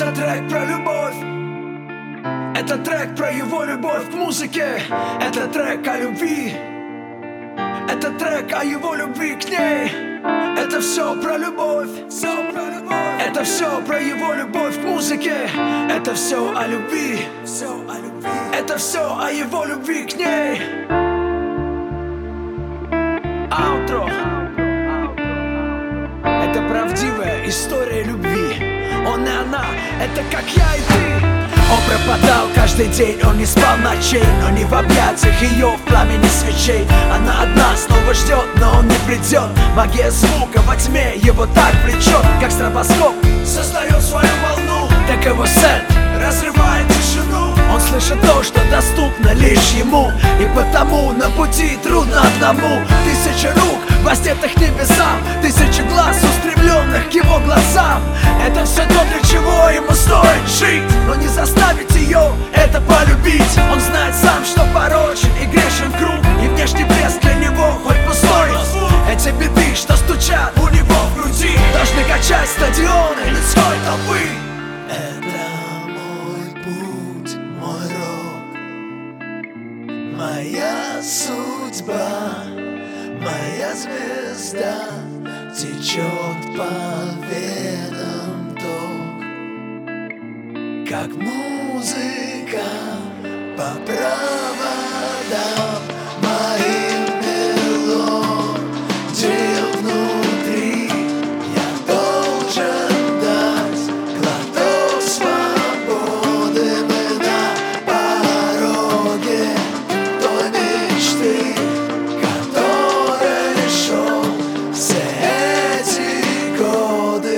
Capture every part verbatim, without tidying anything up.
Это трек про любовь. Это трек про его любовь к музыке. Это трек о любви. Это трек о его любви к ней. Это все про любовь. Все про любовь. Это все про его любовь к музыке. Это все о любви. Все о любви. Это все о его любви к ней. Аутро. Это правдивая история любви. Он и она, это как я и ты. Он пропадал каждый день, он не спал ночей, но не в объятиях ее, в пламени свечей. Она одна снова ждет, но он не придет. Магия звука во тьме его так влечет, как стробоскоп создает свою волну. Так его сет разрывает тишину. Он слышит то, что доступно лишь ему, и потому на пути трудно одному. Тысячи рук воздетых небесам, тысячи глаз устремленных к его глазам. Это все то, для чего ему стоит жить, но не заставить ее это полюбить. Он знает сам, что порочен и грешен круг, и внешний блеск для него хоть пустой. Эти беды, что стучат у него в груди, должны качать стадионы людской толпы. Это мой путь, мой рок, моя судьба, моя звезда течет по венам ток, как музыка по проводам моим мелодиям внутри. Я должен дать глоток свободы. Мы на пороге той мечты, которой шел все эти годы.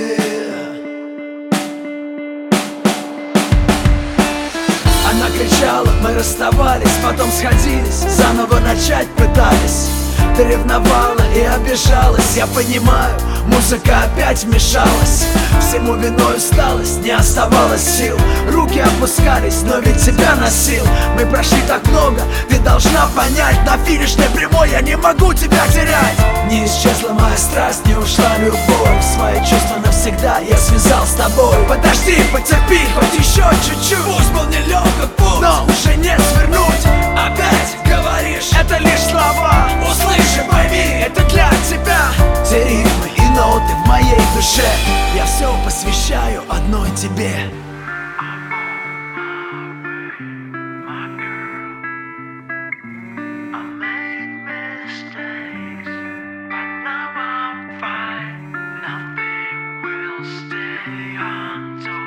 Она кричала, мы расставались, потом сходились, заново начать пытались. Ты ревновала и обижалась, я понимаю, музыка опять вмешалась. Всему виной усталость, не оставалось сил. Руки опускались, но ведь тебя носил. Мы прошли так много, ты должна понять. На финишной прямой я не могу тебя терять. Не исчезла моя страсть, не ушла любовь. Свои чувства навсегда я связал с тобой. Подожди, потерпи, хоть еще чуть-чуть. Пусть был нелегок путь, но уже не свернуть. Опять говоришь, это лишь слова. Услышь и пойми, это для тебя. Те ритмы и ноты в моей душе я все посвящаю одной тебе. Nothing will stay untold.